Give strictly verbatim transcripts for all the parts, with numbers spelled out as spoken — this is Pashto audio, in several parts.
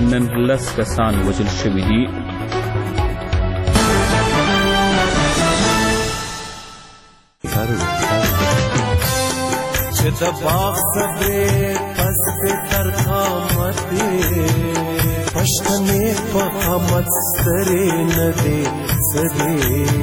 نن لس کسان وژل شوي دي. چې د باغ صبرې پس دې تر قامتې پښتنې په قامت سترې نه دې څه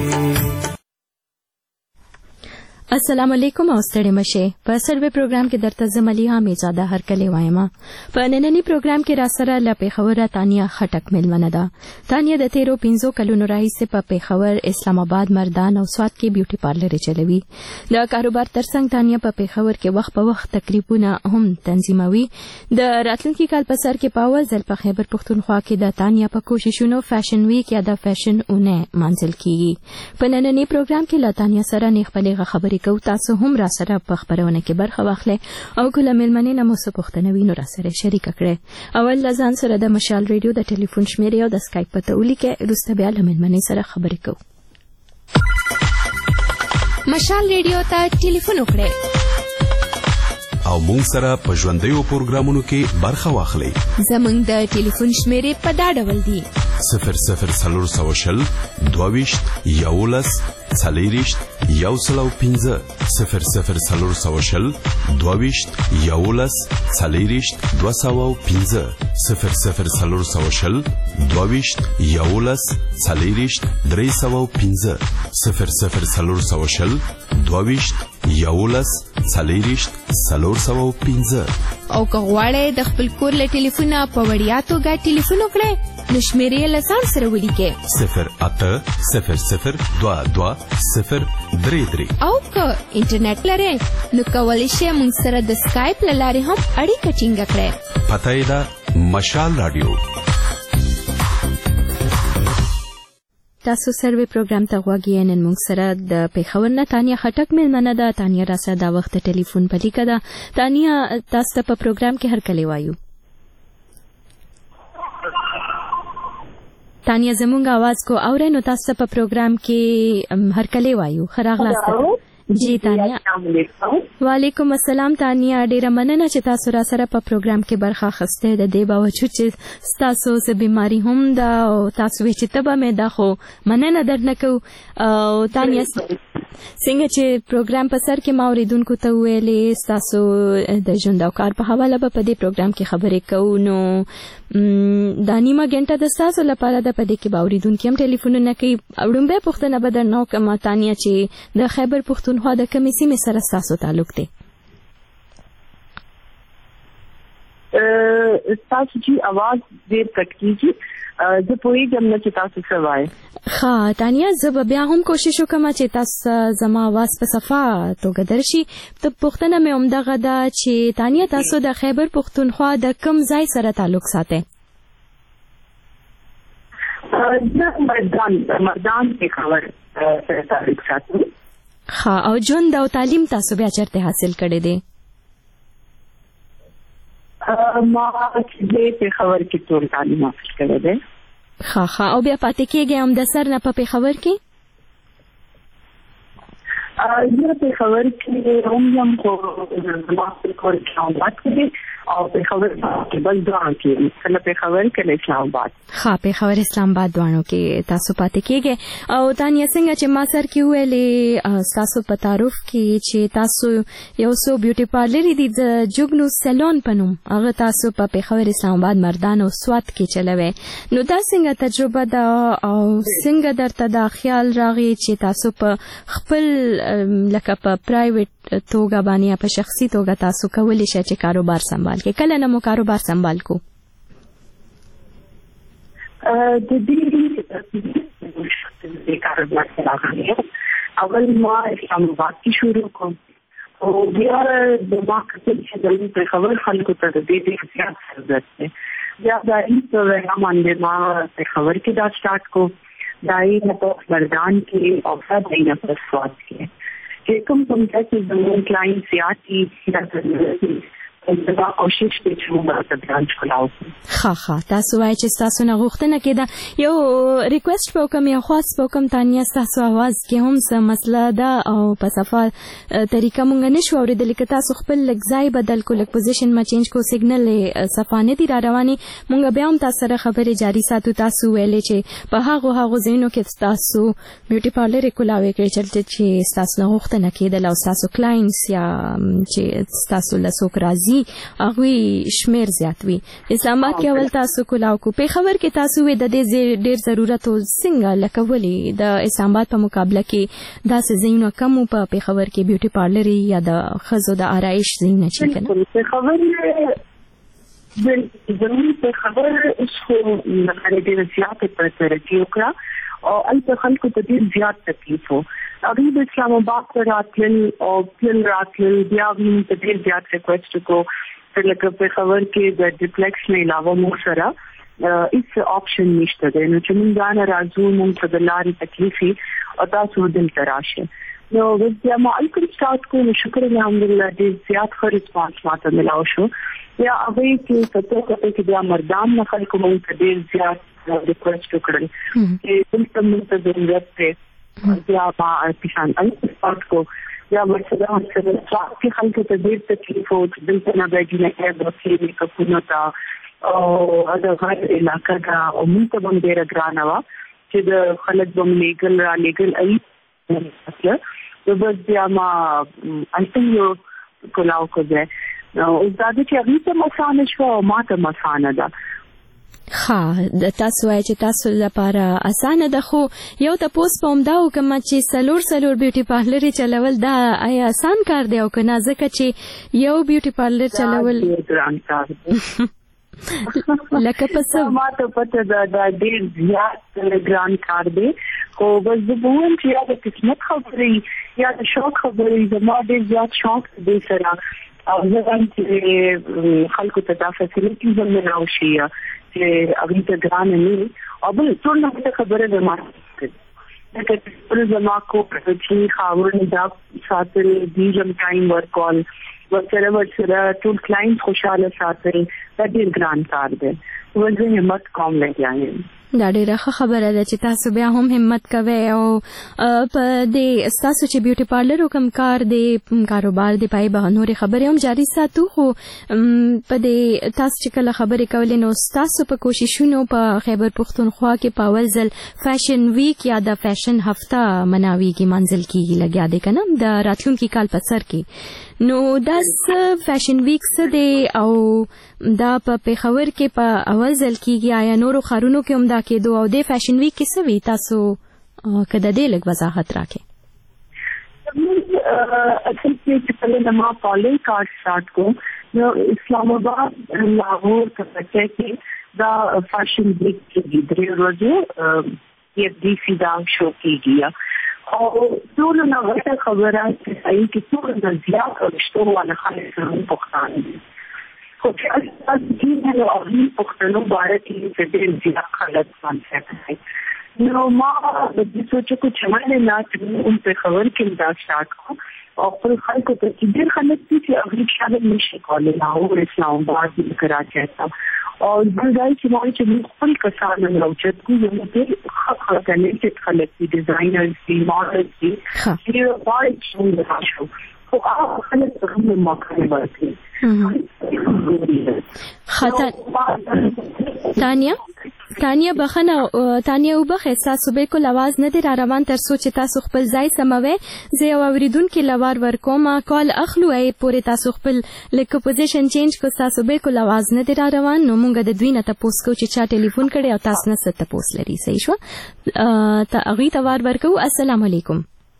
السلام علیکم او ستړي مشه. په سروې پروګرام کې درته زملیه میزاده هر کله وایم. په نننی پروګرام کې را سره ل پیښور تانیا خټک ملمنه ده. تانیا د تیرو پنځو کلونو راهیسې په پیښور، اسلام آباد، مردان او سوات کې بیوټي پارلر چلوي. د کاروبار ترڅنګ تانیا په پیښور کې وخت په وخت تقریبونه هم تنظیموي. د راتلونکي کال په سر کې په اول ځل په خیبر پښتونخوا کې د تانیا په کوششونو فیشن ویک یا د فیشن اونه منځل کیږي. په نننی پروګرام کې ل تانیا سره نه خپلې خبرې کو. تاسو هم را سره په خبرونه کې برخه واخلئ او کله ملمنې نه مو څه پوښتنه وي نو را سره شریک کړئ. اول ځان سره د مشال ریډیو د ټلیفون شمیرې او د سکایپ پته ولیکئ. وروسته بیا له ملمنې سره خبرې کوو. مشال ریډیو ته ټلیفون وکړئ او مونږ سره په ژوندیو پروګرامونو کې برخه واخلئ. زمونږ د ټلیفون شمیرې په دا ډول دي: صفر صفر څلور سوه شل دوهویشت یولس څلېرویشت یو سل او پنځه صفر صفر څلور سوه شل دوهویشت یولس څلېرویشت دوه سوه او پنځه صفر صفر څلور سوه شل دوهویشت یولس څلېرویشت درې سوه او پنځه صفر صفر څلور سوه شل دوهویشت یولس څلېرویشت څلور سوه او پنځه. او که غواړئ د خپل کور له ټلیفونه په وړیا توګه ټلیفون وکړئ نو شمیرې له ځان سره ولیکئ: صفر اته صفر صفر دوه دوه صفر درې درې. او که انټرنیټ لرئ نو کولی شئ موږ سره د سکایپ له لارې هم اړیکه ټینګه کړئ. پته یې ده مشال راډیو. تاسو سروې پروګرام ته غواړئ. نن موږ سره د پیښور نه تانیا خټک ملمنه ده. تانیا را سره دا وخت ټلیفون په لیکه ده. تانیا تاسو ته په پروګرام کې هر کله وایو. تانیا زمونږ आवाज کو اورئ نو تاسو په پروګرام کې هر کله وایو. خراغلاست. جی تانیا. وعلیکم السلام تانیا. ډیره مننه چې تاسو را سره په پروګرام کې برخه اخیسته. د دې باوجود چې تاسو څه بیماری هم ده او تاسو وی چې تبه مې ده خو مننه درنه کو. او تانیا څنګه چې پروګرام په سر کې ما اوریدونکو ته ویلې تاسو د ژوند او کار په حواله به په دې پروګرام کې خبرې کوو نو دا نیمه ګنټه د تاسو لپاره د پدې کې به اوریدونکو هم ټلیفونونه کوي. وړاندې پوښتنه به درنه کوم تانیا چې د خیبر پښتونخوا د کومې سیمې سره تاسو تعلق دی؟ تاسو چې आवाज ډېر کټ کیږي زه پوهیږم نه چې تاسو څه وایي. ښه تانیا زه بیا هم کوشش وکم چې تاسو زما आवाज په صفا توګه درشي. ته پوښتنه مې همدغه ده چې تانیا تاسو د خیبر پښتونخوا د کوم ځای سره تعلق ساتئ؟ زه مردان مردان پیښور سره تعلق ساتم. ښه او ژوند او تعلیم تاسو بیا چیرته حاصل کړی دی؟ ما چې پیښور کې ټول تعلیم حاصل کړی دی. ښه ښه او بیا پاتې کېږئ هم د سر نه په پیښور کې؟ زه پیښور کې هم یم خو زما خپل کور اسلام آباد کې دی او پیښور کې بل دواړو کې کله پیښور کله اسلام آباد. ښه پیښور اسلام آباد دواړو کې تاسو پاتې کېږئ. او تانیا څنګه چې ما سر کې ویلې تاسو په تعارف کې چې تاسو یو څو بیوټي پارلر دي د جوګنو سلون په نوم هغه تاسو په پیښور اسلام آباد مردان او سوات کې چلوي نو دا څنګه تجربه ده او څنګه درته دا خیال راغی چې تاسو په خپل لکه په پرایویټ توګه باندې په شخصي توګه تاسو کولی شئ چې کاروبار سنبال کړئ؟ کله نه مو کاروبار سنبال کو؟ د دې کاروبار سره اول ما اسلام آباد کې شروع کوم او بیا د ما کتل چې د پیښور خلکو ته د دې ډېر زیات ضرورت دی. بیا دا هیڅ باندې ما پیښور کې دا سٹارټ کو دای نه په مردان کې او دای نه په سوات کې چې کوم کوم چې زموږ کلاینټ سیاسي د دا کوشش کوي چې موږ د برانچ کلاو ها ها تاسو وایئ چې تاسو نه غوښتنه کېده یو ریکوست په کوم یو خاص په کوم تانیا تاسو आवाज کې هم څه مسله ده او په صفه طریقه مونږ نشو اوریدل کې تاسو خپل لګځای بدل کو لګ پوزیشن ما چینج کو سیګنل صفانه دي را رواني مونږ بیا هم تاسو سره خبرې جاری ساتو تاسو ویلې چې په هغه هغه زینو کې تاسو بیوټي پارلر کولاوي کې چلته چې تاسو نه غوښتنه کېده او تاسو کلاینټس یا چې تاسو له څوک راځي هغه شمیر زیات وي اسلام آباد کې اول تاسو کولاو کو په خبر کې تاسو وې د دې ډېر ضرورت او څنګه لکه ولې د اسلام آباد په مقابله کې دا څه زینو کم په په خبر کې بیوټي پارلر یا د خزو د آرایش زینه چې کنه په خبر د زموږ په خبر اوس خو نه ډېر زیات په ترتیب وکړه او البته خلکو ته ډېر زیات تکلیف وو هغه د اسلام آباد راتل او پل راتل بیا هم ډېر زیات ریکوست کو لکه په خبر کې د ډیپلیکس نه علاوه مو سره هیڅ اپشن نشته دی نو چې موږ ځان راځو موږ په لارې تکلیفي او تاسو دلته راشئ نو بیا ما الکل سٹارټ کو شکر الحمدلله ډېر زیات ښه ریسپانس ماته ملاو شو یا هغه کې څه څه چې بیا مردان نه خلکو موږ ته ډېر زیات ریکوست وکړل چې دلته موږ ته ضرورت دی بیا ما پېښان الکل سٹارټ کو یا ورسره ورسره چې خلکو ته ډېر تکلیف او دلته نه باندې نه کېږي چې کومه تا او دا غیر علاقه دا او موږ ته هم ډېر ګرانه وه چې د خلک به لیګل را لیګل ای اصله نو بس بیا ما انتم یو کولاو کو ځای نو دا چې هغې ته مسانه شوه او ما ته مسانه ده ها د تاسو وایي چې تاسو لپاره اسانه ده خو یو تاسو په همدا وکم چې سلور سلور بیوټي پارلر چلول دا آیا آسان کار دی او کنه ځکه چې یو بیوټي پارلر چلول ګران کار دی لکه پس ما ته پته ده دا ډېر زیات ګران کار دی خو بس زه به وایم چې یا د قسمت خبرې یا د شوق خبرې زما ډېر زیات شوق دی سره او زه وایم چې خلکو ته دا فیسیلیټیز هم میلاو شي چې هغوی ته ګرانه نه وي او بل ټول نه خبره زما لکه ټول زما کو چې خاوند دا ساتل دي ژم ټایم ورکول ورسره ورسره ټول کلاینټ خوشاله ساتل دا ډېر ګران کار دی ورځې همت کوم لګیا یم دا ډیره ښه خبره ده چې تاسو بیا هم همت کوئ او په دې ستاسو چې بیوټي پارلر کوم کار دی کاروبار دی پای به نورې خبرې هم جاري ساتو خو په دې تاسو چې کله خبرې کولې نو ستاسو په کوششونو په خیبر پښتونخوا کې په اول ځل فیشن ویک یا د فیشن هفته مناویږي منزل کېږي لګیا دی که نه د راتلونکي کال په سر کې نو دا فیشن ویک څه دی او دا په پېښور کې په اول ځل کېږي آیا نورو ښارونو کې هم دا کېدو او د فیشن ویک کې څه وي تاسو که د دې لږ وضاحت راکړئ اصل کې چې کله د ما پالي کار سٹارټ کو نو اسلام آباد لاهور کراچۍ کې دا فیشن ویک کېږي درې ورځې یو دی سیدا شو کېږي او ټول نو غټه خبره چې صحیح کې ټول د زیات رښتو والا خلک سره پوښتنه دي خو چې اصل کې نو اغلی پښتنو باره کې چې ډېر زیات خلک کانسپټ کوي نو ما د دې سوچ کو چې ما نه ناتم په خبر کې دا سٹارټ کو او پر خلکو ته چې ډېر خلک چې اغلی شامل نشي کولای لاهور اسلام آباد کراچۍ ته او بلځای چې ما چې خپل کسان راوچت کو یو ډېر ښه ټالنټډ خلک دي ډیزاینرز دي ماډلز دي چې وایي چې راځو خو هغه خلک هم ماکري ورته خطا تانیا تانیا بخنه تانیا وبخه تاسو به کول आवाज نه دی را روان تر سوچ تاسو خپل ځای سموي زه یو اوریدونکو لوار ورکوم کال اخلو ای پورې تاسو خپل لیک پوزیشن چینج کو تاسو به کول आवाज نه دی را روان نو مونږ د دوی نه تاسو کو چې چا ټلیفون کړي او تاسو نه ست تاسو لري صحیح شو ته اغي توار ورکو السلام علیکم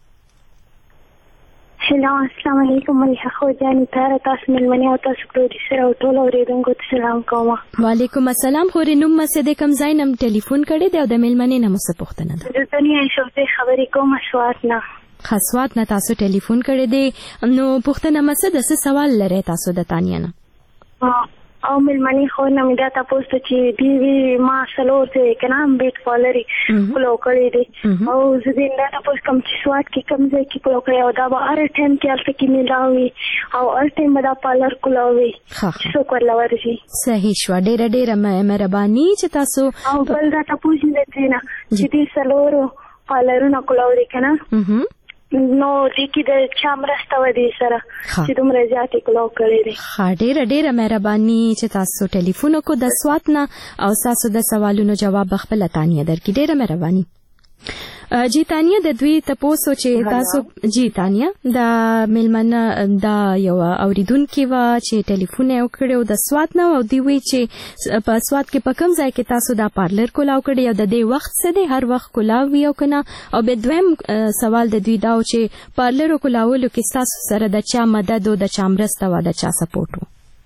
هلو السلام علیکم مليحه خو جاني تاره تاسو ملمنه او تاسو پروډوسر او ټول اوریدونکو ته سلام کوم وعلیکم السلام خوري نوم مسه د کم ځای نم ټلیفون کړي دی او د ملمنه نه مو څه پوښتنه ده د دنیا شوته خبرې کوم اسوات نه خاصوات نه تاسو ټلیفون کړي دی نو پوښتنه مسه د څه سوال لري تاسو د تانیا نه او ملمني خو نه مې دا تاسو ته چې دی وی ما سلور ته کنه بیت کالري کولو کړی دی او زه دا تاسو کوم چې سواد کې کوم ځای کې کولو کړی او دا به هر ټیم کې الته کې ملاوي او هر ټیم دا پالر کولوي څو کول ورشي صحیح شو ډېر ډېر مهرباني چې تاسو او بل دا تاسو دې نه چې دې سلور پالرونه کولوري کنه نو دې کې د چا مرسته و دې سره چې دومره زیاتې کلو کړی دی ښه ډېره ډېره مهرباني چې تاسو ټلیفون وکړو د سوات نه او تاسو د سوالونو جواب خپله تانیه درکړي ډېره مهرباني جی تانیه د دوی تاسو چې تاسو جی تانیه د ملمنه دا یو اوریدونکو وا چې ټلیفون یې وکړو د سوات نه او دی وی چې په سوات کې په کوم ځای کې تاسو دا پارلر کولاو کړی او د دې وخت څه دی هر وخت کولاو یو کنه او به دویم سوال د دوی دا چې پارلر کولاولو کې تاسو سره د چا مدد او د چا مرسته و د چا سپورټ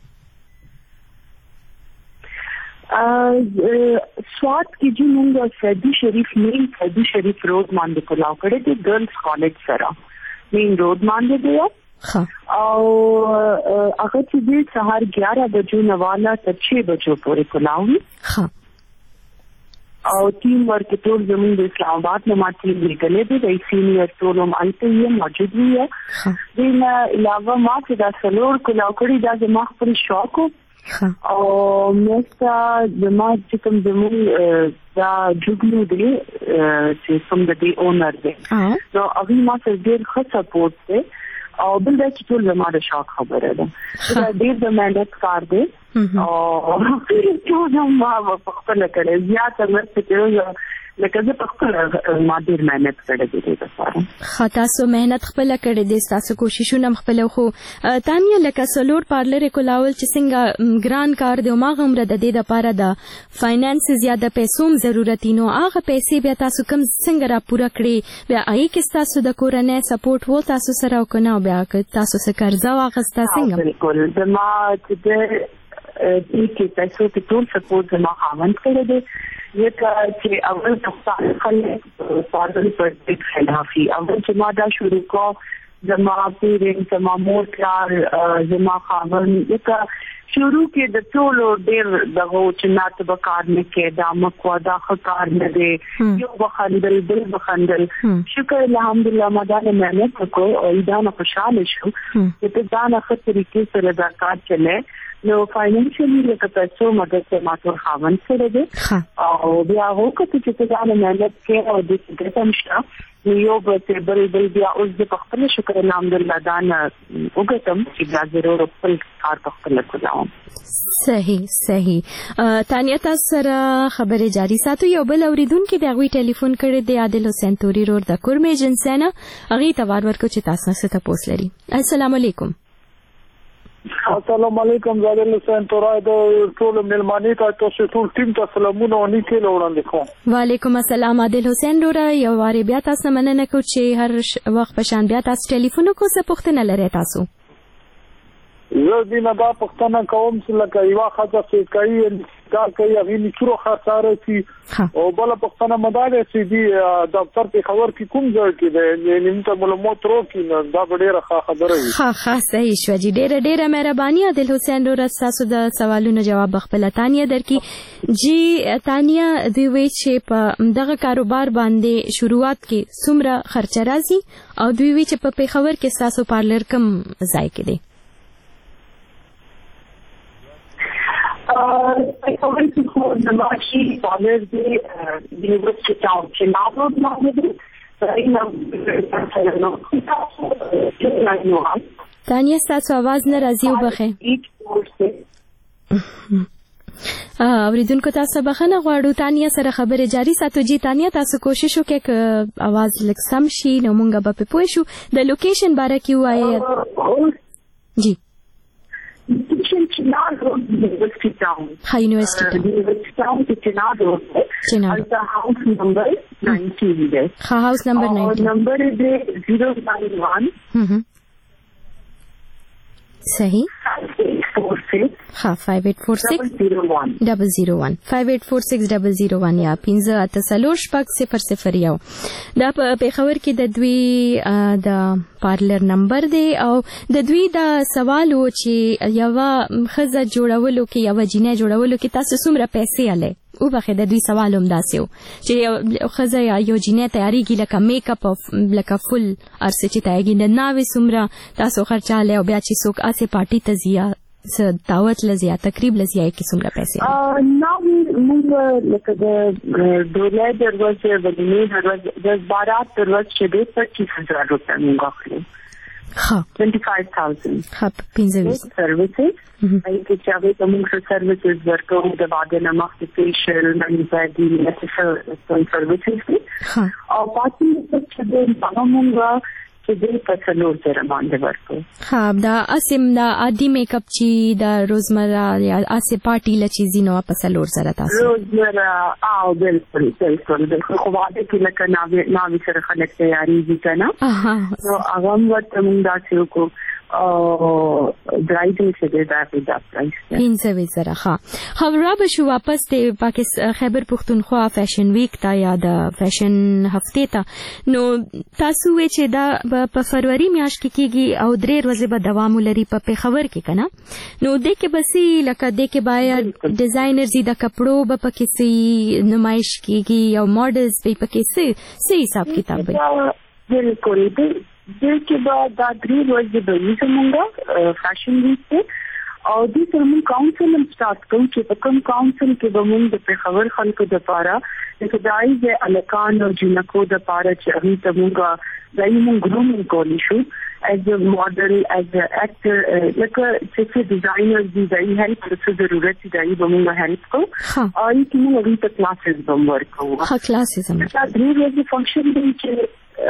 سوات کی جو مونږ سعدي شریف مین سعدي شریف روډ باندې کولاو کړی دی ګرلز کالج سره مین روډ باندې دی او هغه چې د سهار ग्यारह بجو نواله تر छह بجو پورې کولاوي او ټیم ورک ټول زموږ د اسلام آباد نه ماته لګلې دي د سینیئر ټول هم الته یې موجود وي دین علاوه ما چې دا سلور کولاو کړی دا زما خپل شوق او مستا د ما چې کوم زموږ دا جوګلو دی چې کوم د دی اونر دی نو هغه ما سره ډېر ښه سپورټ دی او بل دا چې ټول زما د شوق خبره ده دا ډېر د مهنت کار دی او ټول ما په خپل کړه زیاته مرسته کوي لکه زه په خپل ما ډېر مهنت کړې دي تاسو خاطر سو مهنت خپل کړې دي تاسو کوششونه خپل خو تانیه لکه سلور پارلر کولاول چې څنګه ګران کار دی ما غمره د دې لپاره د فاینانس زیاده پیسوم ضرورت نو هغه پیسې بیا تاسو کم څنګه را پوره کړی بیا آی کې تاسو د کورنۍ سپورټ وو تاسو سره وکنه بیا تاسو سره قرضه واغسته څنګه بالکل زما چې د دې کې پیسو ته ټول سپورټ زما خاوند کړی دی یکه چې اول تاسو خلک پارلر پر دې خلافي اول چې ما دا شروع کو زما پیرنټ زما مور کار زما خاوند یکه شروع کې د ټول ډېر دغه چې نات بکار نه کې دا مکو دا خکار نه دی یو بخندل بل بخندل شکر الحمدلله ما دا مهنت وکړو او دا نه خوشاله شو چې دا نه ښه طریقې سره دا کار چلے نو فاینانشلی لکه پیسو مدد ته ماته خاوند سره دی او بیا وکړه چې دا نه مهنت کې او د دې تمشته یو به بل بل بیا اوس د خپل شکر الحمدلله دا نه وګتم چې دا ضرور خپل کار خپل کوم صحیح صحیح تانیه تاسو سره خبره جاری ساتو یو بل اوریدونکو د غوي ټلیفون کړی دی عادل حسین توري روډ د کورمه ایجنسینا هغه توار ورکو چې تاسو سره تاسو لري السلام علیکم السلام علیکم عادل حسین توري د ټول ملمانی تاسو ټول ټیم ته سلامونه او نیکه وړاندې کوم وعلیکم السلام عادل حسین روړه یو واری بیا تاسو مننه کو چې هر وخت په شان بیا تاسو ټلیفون کو څه پوښتنه لرئ تاسو زه دینه دا پښتنه کوم چې لکه یو خاطر چې کوي دا کوي هغه نشو خاطر چې او بل پښتنه مدار چې دی دفتر په خبر کې کوم ځای کې دی نیم ته معلومات ورکړي دا ډېره خبره وي ها ها صحیح شو جی ډېره ډېره مهرباني عادل حسین روړه تاسو د سوالونو جواب خپل تانیه درکې جی تانیه دوی وی چې په دغه کاروبار باندې شروعات کې څومره خرچ راځي او دوی وی چې په پیښور کې تاسو پارلر کم ځای کې دی پیښور کې خو زما چې پارلر دی یونیورسټي ټاون چې ناو باندې دی تانیه تاسو आवाज نه راځي وبخه اوریدونکو تاسو بخنه غواړو تانیه سره خبره جاری ساتو جی تانیه تاسو کوشش وکړئ ک आवाज لږ سم شي نو مونږ به پوه شو د لوکیشن باره کې وایي جی Chenado University Town. Hi, University Town. University Town to Chenado. Chenado. The house number nineteen there. Ha, house number nineteen. Number is zero nine one. Mm-hmm. Sahi. Five six. four six ها five eight four six zero one double zero one five eight four six double zero one یا پنځه اته څلور شپږ صفر صفر یو دا په پیښور کې د دوی د پارلر نمبر دی او د دوی دا سوال و چې یو خزه جوړولو کې یو جینې جوړولو کې تاسو څومره پیسې اله او بخې د دوی سوال هم داسې و چې یو خزه یا یو جینې تیاریږي لکه میک اپ او لکه فل ارسه چې تیاریږي د ناوې څومره تاسو خرچاله او بیا چې څوک اسه پارټي ته ځي څه دعوت لزیا تقریب لزیا کې څومره پیسې نو موږ لکه د دولت دروازه ولینې دروازه د بارات دروازه چې د پچیس هزار روپیا موږ اخلو ها twenty-five thousand ها پنځه سرویسز ای کې چې هغه د موږ سرویسز ورکو د واده نه مخکې فیشل منځدي نسل سرویسز ها او پاتې چې د پامونګه چې د پسلور سره باندې ورکو ها دا اسیم دا عادي میک اپ چې دا روزمره یا اسه پارټي لچې زینو پسلور سره تاسو روزمره او بالکل بالکل د خو واده کې لکه ناوې ناوې سره خلک تیاری دي کنه اها نو هغه ورته موږ داسې کو او برایډل څه دی دا په دا پرایس پنځه وزره ها خبره به شو واپس د پاکستان خیبر پختونخوا فیشن ویک تا یا د فیشن هفته تا نو تاسو وې چې دا په فروری میاشت کې کیږي او درې ورځې به دوام لري په پیښور کې کنه نو د کې بسي لکه د کې باید ډیزاینرز د کپړو به پکې سي نمائش کیږي او ماډلز به پکې سي سي حساب کتاب به بالکل دې کې به دا درې ورځې به وي زمونږ فیشن ویک ته او دې سره موږ کاونسل هم سٹارټ کوو چې په کوم کاونسل کې به موږ د پیښور خلکو دپاره لکه دای د الکان او جنکو دپاره چې هغوی ته موږ دای موږ ګرومینګ کولی شو as a model, as an actor, لکه چې ډیزاینر دي دای هیلپ څه ضرورت دي دای به موږ هیلپ کوو او یې موږ هغوی ته کلاسز به هم ورکوو ها کلاسز هم دا درې ورځې فنکشن دی چې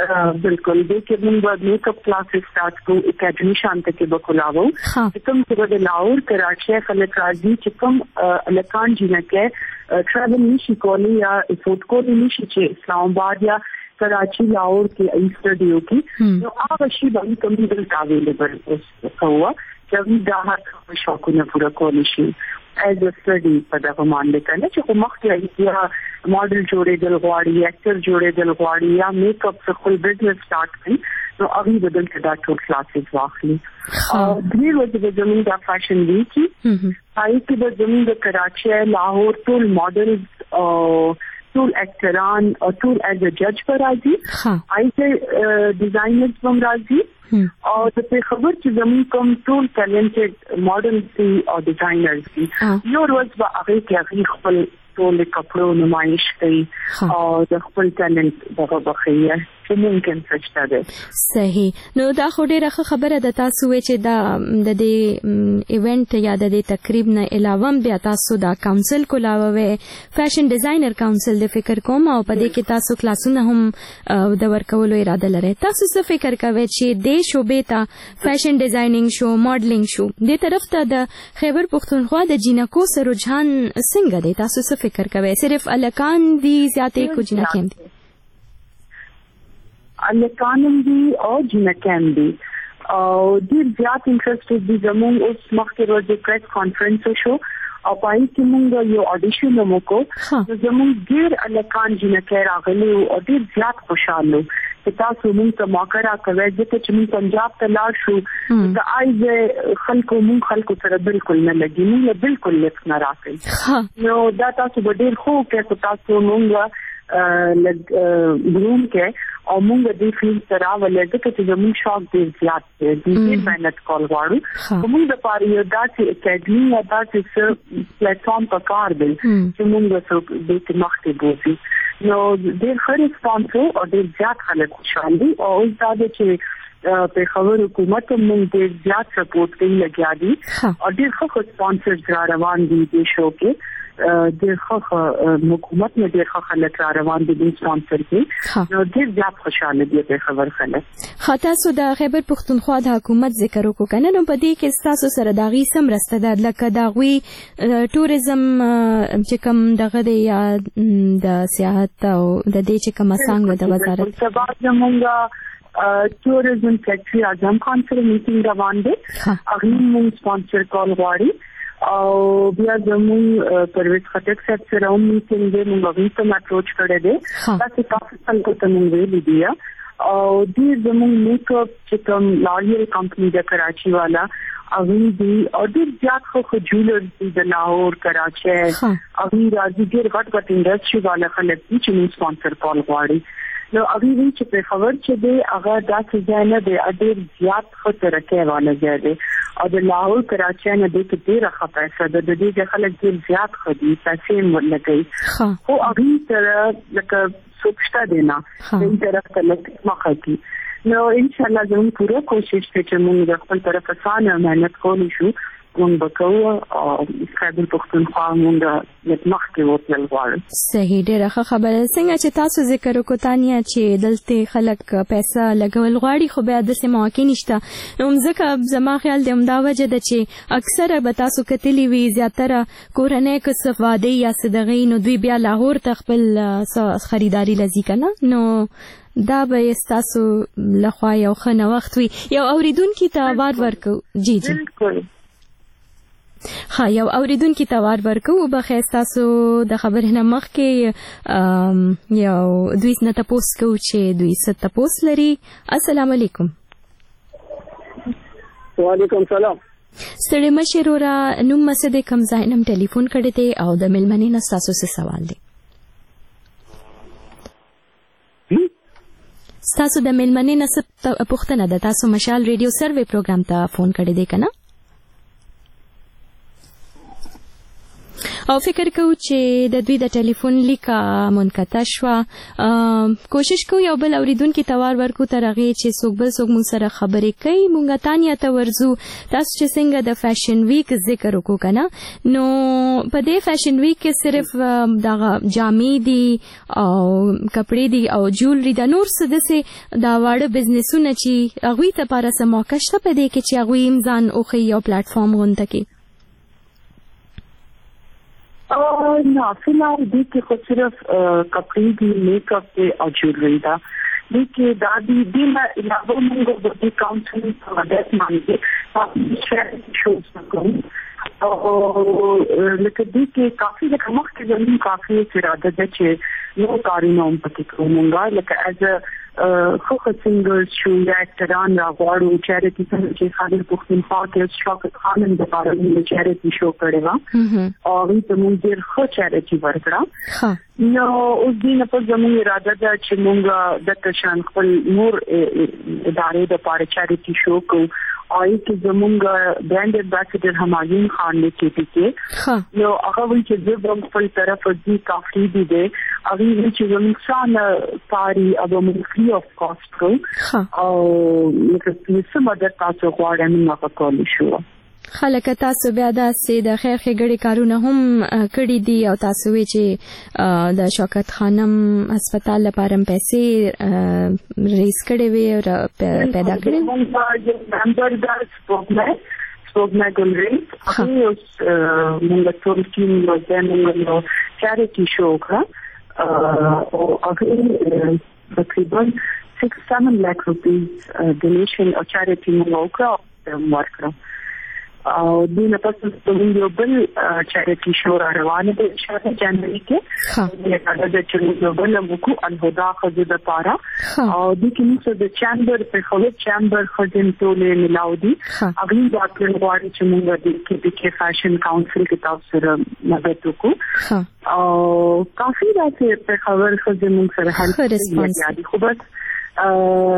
بالکل دې کې موږ میک اپ کلاسز سٹارټ کوو اکیډمي شانته کې به کولاو کوم چې د لاهور کراچي خلک راځي چې کوم الکان جنکه ټریول نشي کولی یا افورد کولی نشي چې اسلام آباد یا کراچي لاهور کې ایسټډیو کې نو هغه شی باندې کوم دلته اویلیبل اوس کوه چې دا هغه شوقونه پوره کولی شي as a study په دغه باندې کنه چې کوم مخکې یا ماډل جوړېدل غواړي اکټر جوړېدل غواړي یا میک اپ څخه خپل بزنس سٹارټ کړي نو هغه بدل کې دا ټول کلاسز واخلي او دې ورځې د زمين د فیشن ویک هاي کې د زمين د کراچي لاهور ټول ماډلز او ټول اکټران او ټول ایز ا جج پر راځي هاي کې ډیزاینرز هم راځي او د خبر چې زموږ کوم ټول ټیلنټډ ماډلز او ډیزاینرز دي یو ورځ به هغه کې هغه خپل ټول کپړو نمائش کوي او د خپل ټیلنټ دغه بخیه چې ممکن څه ده صحیح نو دا خو ډیره خبره ده تاسو چې دا د دې ایونت یا د دې تقریب نه علاوه بیا تاسو دا کونسل کولاوي فیشن ډیزاینر کونسل د فکر کوم او په دې کې تاسو کلاسونه هم د ورکولو اراده لرئ تاسو څه فکر کوئ چې د شوبې ته فیشن ډیزاینینګ شو ماډلینګ شو د طرف ته د خیبر پختونخوا د جینکو سره رجحان څنګه دی تاسو څه فکر کوئ صرف الکان دي زیاتې کو جنکې دي الکانم دي او جنکان دي او ډیر زیات انټرېسټډ دي زموږ اوس مخکې ورځ پریس کانفرنس شو او پای کې موږ یو اډیشن موکو زموږ ډیر الکان جنکې راغلي او ډیر زیات خوشاله چې تاسو موږ ته موقع راکوي چې موږ پنجاب ته لاړ شو د آیز خلکو موږ خلکو سره بالکل نه لګي موږ بالکل لیک نه راکړي نو دا تاسو ډیر خو کې تاسو موږ لګ ګروم کې او موږ د فیل سره ولې چې زموږ شوق ډیر زیات دی د مهنت کول غواړو موږ د پاره یو داسې اکیډمي یا داسې پلیټ فارم په کار دی چې موږ څو د مخته بوزي نو ډیر ښه ریسپانس او ډیر زیات خلک خوشاله دي او دا چې په خبر حکومت موږ ډیر زیات سپورټ کوي لګیا دي او ډیر ښه سپانسرز را روان دي د شو کې ډیر ښه حکومت نه ډیر ښه خلک را روان دي د سپانسر کې نو ډیر زیات خوشاله دي په خبر خلک خاطر سو د خیبر پختونخوا د حکومت ذکر وکړو کنه نو په دې کې تاسو سره داغي سم رسته ده لکه داغوي ټوریزم چې کوم دغه دی یا د سیاحت او د دې چې کوم څنګه د وزارت سبا زمونږ ټوریزم سیکرټري اعظم خان سره میټینګ روان دی. هغه موږ سپانسر کول غواړي او بیا زموږ پرویز خټک صاحب سره هم میټینګ دی. موږ هغه ته اپروچ کړی دی. تاسو تاسو څنګه ته موږ ویلي دی او دې زموږ میک اپ چې کوم لاريل کمپنی د کراچي والا اغه دی او ډیر زیات خو جولرز د لاهور کراچي اغه راځي ډیر غټ غټ انډستری والا خلک چې موږ سپانسر کول غواړي. نو اغه وی چې په خبر چې دی هغه داسې ځای نه دی ډیر زیات خطر کې والا ځای دی او د لاهور کراچي نه د ډیر ښه پیسې د دې د خلک ډیر زیات خدي پیسې ورلګي خو اغه تر لکه سوچتا دینا دې طرف ته مخه کی. نو ان شاء الله زموږ پوره کوشش ته چې موږ د خپل طرف څخه مهنت کولی شو موږ وکړو او خپل پښتونخوا موږ د مخکې وتل غواړو. صحیح ډیره ښه خبره. څنګه چې تاسو ذکر وکړ تانیا چې دلته خلک پیسې لګول غواړي خو بیا د سیمه کې نشته. نو ځکه زما خیال دی همدا وجه ده چې اکثره به تاسو کتلی وي زیاتره کورنۍ کسب واده یا صدقې نو دوی بیا لاهور ته خپل خریداري لذي کنه. نو دا به تاسو لخوا یو خنه وخت وي یو اوریدونکو ته وار ورکو. جی جی ها یو اوریدونکو ته وار ورکو به تاسو د خبرې نه مخکې یو دوی نه تاسو کو چې دوی ست تاسو لري. السلام علیکم. وعلیکم السلام. ستړي مشرورا نوم مسد کم زاینم ټلیفون کړی دی او د ملمنې نه تاسو څه سوال دی؟ تاسو د ملمنې نه څه پوښتنه ده؟ تاسو مشال ریډیو سروې پروګرام ته فون کړی دی کنه او فکر کوو چې د دوی د ټلیفون لیکه منقطع شوه. کوشش کوو یو بل اوریدونکي ته وار ورکو تر هغې چې څوک بل څوک موږ سره خبرې کوي. موږ تانیا ته ورځو. تاسو چې څنګه د فیشن ویک ذکر وکړو که نه نو په دې فیشن ویک کې صرف دغه جامې دي او کپړې دي او جولري د نور څه داسې دا واړه بزنسونه چې هغوی ته پاره څه موقع شته په دې کې چې هغوی هم ځان وښیي یو پلیټفارم غونډه کې؟ نه فیلحال دې کې خو صرف کپړې دي میک اپ دی او جولري ده. دې کې دا دي دې نه علاوه موږ د دې کاونسلینګ په وجه باندې تاسو شوز کوو او لکه دې کې کافي د کومه کې زمين کافي اراده ده چې یو کارونه هم پکې کوو موږ لکه از خو سنگرز شو یا اکتران را غواړو چیریټي چې خالد پښتونخوا کې شوکت خانم د لپاره د چیریټي شو کړی و او هغه ته موږ ډېر ښه چیریټي ورکړه. نو اوس دې نه په زموږ اراده ده چې موږ د تشان خپل نور ادارې د لپاره چیریټي شو کوو او چې زموږ برانډ امباسډر همایون خان دی کې کې نو هغه وی چې د خپل طرف دې کافي دي دی هغه وی چې زموږ څنګه پاري او موږ فری اف کاست کو او لکه څه مدد تاسو غواړئ موږ کولی شو. خلک تاسو بیا د سې د خیر ښېګړې کارونه هم کړي دي او تاسو وی چې د شوکت خانم هسپتال لپاره پیسې ریس کړي وي او پیدا کړي نمبر د سپوږمۍ سپوږمۍ ګلري هغه اوس موږ ټول ټیم یو ځای یو چیریټي شو کړ او هغه تقریبا six seven lakh rupees donation او چیریټي موږ وکړو ورکړو او دې نه پس ته یو بل چیریټي شو را روانه ده چې جنوري کې دا د چلو بل موږ الهدا خزه د پاره او د کینسو د چامبر په خو چامبر خزم ټولې ملاودي اغه د خپل غواړي چې موږ د کې فیشن کاونسل کې تاسو سره مدد وکړو او کافي راځي په خبر خزه موږ سره حل کړی خو بس ا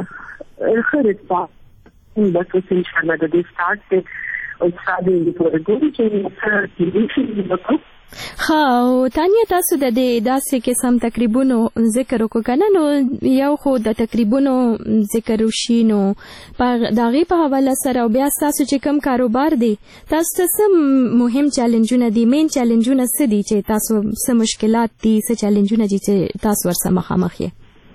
خرید په بس ان شاء الله د دې سٹارټ او ساده دې پروګرام چې سره کېږي ها او تانیا تاسو د دې داسې قسم تقریبونو ذکر وکړو کنه نو یو خو د تقریبونو ذکر وشي نو داغه په حواله سره او بیا تاسو چې کم کاروبار دی تاسو څه مهم چیلنجونه دي مین چیلنجونه څه دي چې تاسو څه مشکلات دي څه چیلنجونه دي چې تاسو ورسره مخامخ یې؟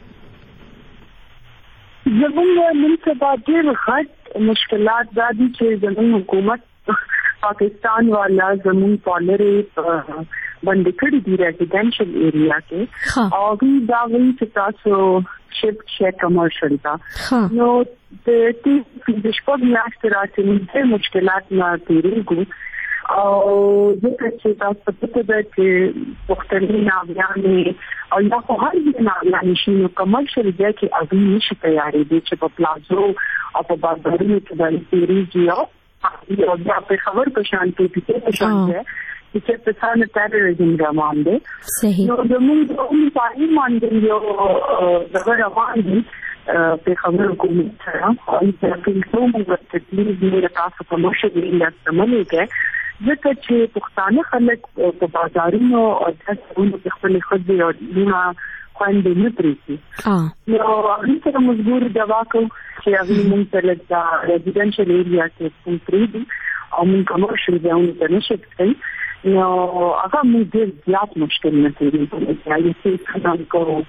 زموږ نن سبا ډېر غټ مشکلات دا دي چې زموږ حکومت پاکستان والا زموږ پالري بند کړی دی ریزیډنشل ایریا کې او دا وی چې تاسو شپ شي کمرشل دا نو د دې د شپږ میاشتې راځي مشکلات نه تیریږي او ځکه چې تاسو په دې کې پختنی ناویانې او یا خو هر دې ناویانې شي نو کمرشل دی چې اغه نشي تیاری دي چې په پلازو او په بازارونو کې باندې تیریږي او یا په خبر په شان کې په شان دی چې په څانه تروریزم روان دي نو د موږ د اون پای باندې یو دغه روان دي په خبرو کوم سره او چې په کومه وخت کې دې تاسو په مشه دې لاسمنه کې ځکه چې پښتانه خلک په بازارونو او دغه خپل خدي او دونه خوندې نه پریږي نو هغه سره مجبور دی واکو چې هغه موږ ته د ریزیډنشل ایریا کې پریږي او موږ کمرشل ځایونه ته نشي کوي نو هغه موږ ډېر زیات مشکل نه تیریږي چې چې څنګه کوو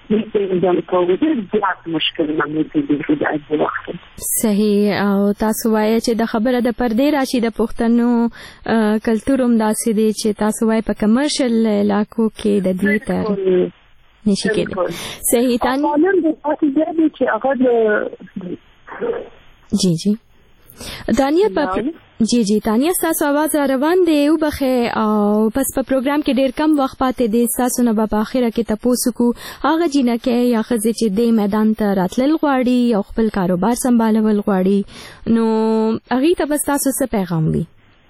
صحیح او تاسو وایي چې د خبره د پردې راشي د پښتنو کلتور هم داسې دی چې تاسو وایي په کمرشل علاقو کې د دې تر نشي کېدای صحیح تانیا جی جی دانیا په جی جی تانیا تاسو आवाज روان دی او بخې او پس په پروګرام کې ډیر کم وخت پاتې دی تاسو نه په اخره کې تاسو کو هغه جنہ کې یا خزه چې د میدان ته راتلل غواړي او خپل کاروبار سمبالول غواړي نو هغه ته بس تاسو څه پیغام دی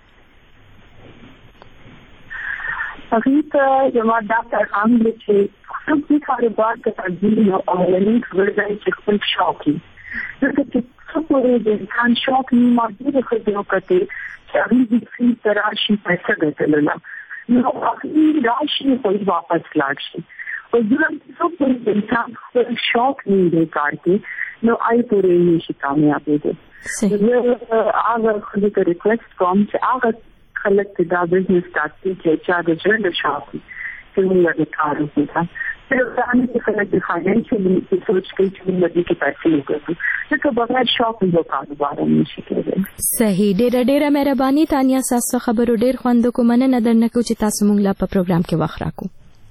هغه ته زما دا پیغام دی چې خپل کاروبار ته تبدیل او لنډ ورځي چې خپل شوقي ځکه پورې د انسان شوق نه موجوده خو د وکړي چې هغه د فی تراشي پیسې ګټلل نو هغه راشي په واپس لاړ شي او ځکه چې پورې د انسان خپل شوق نه دی کار کې نو آی پورې نشي کامیاب دي هغه خو د ریکوست کوم چې هغه خلک دا بزنس سٹارټ چې چا د ژوند شوق چې موږ د کار وکړو pero también se puede dejar en que se soch que چې موږ دې کې پیسې وکړو چې بغیر شاپ یو کاروبار نشي کېدای صحیح ډېر ډېر مهرباني تانیا تاسو خبرو ډېر خوند کوم نه درنه کو چې تاسو موږ لا په پروګرام کې وخت راکو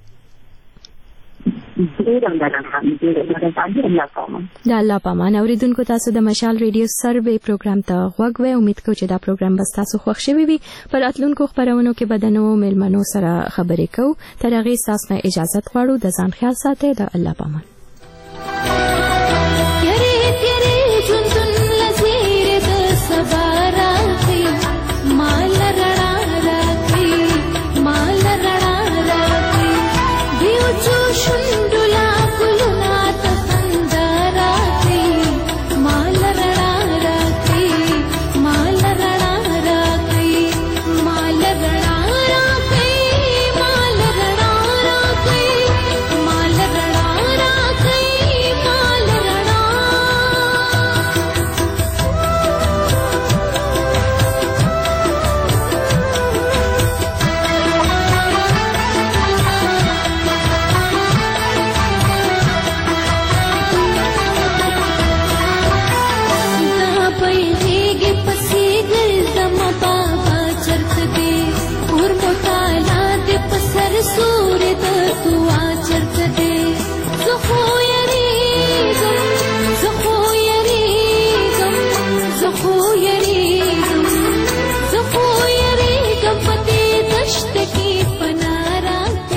دا الله پامان اوریدونکو تاسو د مشال ریډیو سروې پروګرام ته غوږ وې امید کوم چې دا پروګرام بس تاسو خوښ شوي وي پر اتلونکو خبرونو کې بدنو ملمنو سره خبرې کوو تر هغه تاسو نه اجازه غواړو د ځان خیال ساتئ د الله پامان